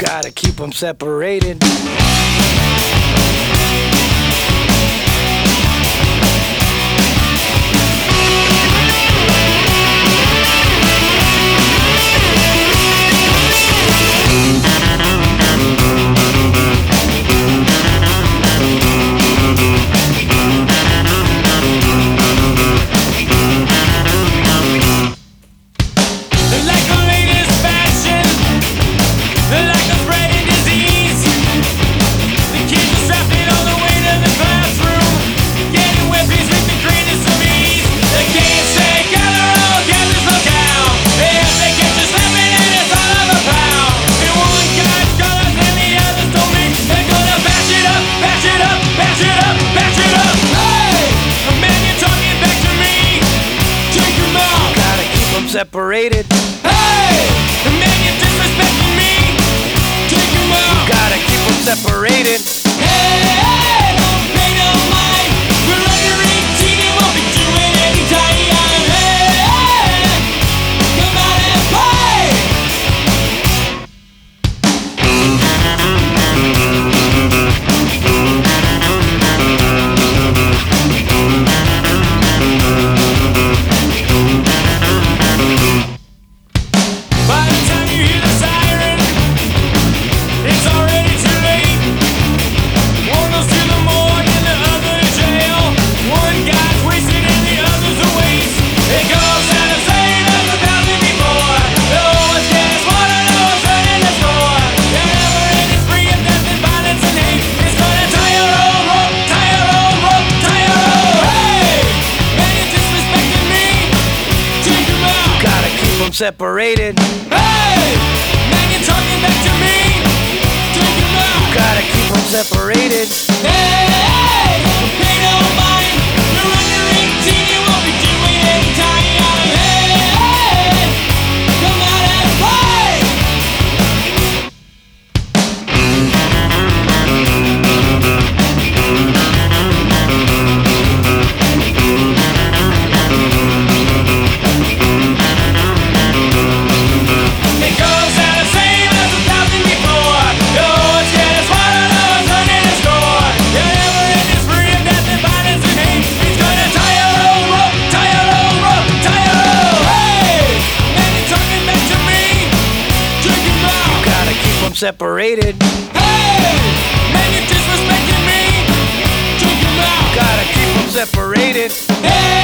Gotta keep them separated. Separated. Hey, the man you're disrespecting me. Take him out. Gotta keep them separated. Hey, don't pay no mind. We're under 18 and won't be doing any time. Hey, come out and play. By the time you hear the siren, it's already too late. One goes to the morgue and the other to jail. One guy's wasted and the other's a waste. It goes out the same as 1,000 before. No one's getting smarter, no one's running the score. There never ends free of death and violence and hate. It's gonna tie your own rope, tie your own rope, tie your own. Hey, man, you're disrespecting me. Take him out. Gotta keep them separated. Hey, man, you're talking back to me. Take him out. Gotta keep them separated. Hey, don't pay no mind. You're under 18, you won't be doing any time. Hey, come out and play. It goes out the same as 1,000 before. No one's getting smarter, no one's running the score. There never ends free of death and violence and hate. It's gonna tie your own rope, tie your own rope, tie your own. Hey, man, you're talking back to me. Take him out. Gotta keep them separated. Hey, man, you're disrespecting me. Take him out. Gotta keep them separated. Hey.